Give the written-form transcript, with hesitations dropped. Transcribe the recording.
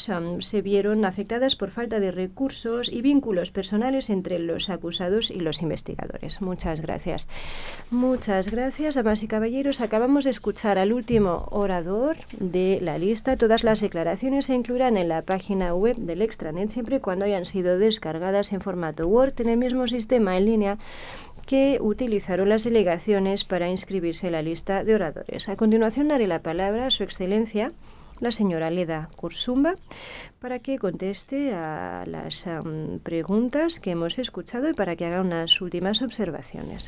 se vieron afectadas por falta de recursos y vínculos personales entre los acusados y los investigadores. Muchas gracias. Muchas gracias, damas y caballeros. Acabamos de escuchar al último orador de la lista. Todas las declaraciones se incluirán en la página web del extranet siempre y cuando hayan sido descargadas en formato Word en el mismo sistema en línea que utilizaron las delegaciones para inscribirse en la lista de oradores. A continuación daré la palabra a Su Excelencia, la señora Leda Kursumba, para que conteste a las preguntas que hemos escuchado y para que haga unas últimas observaciones.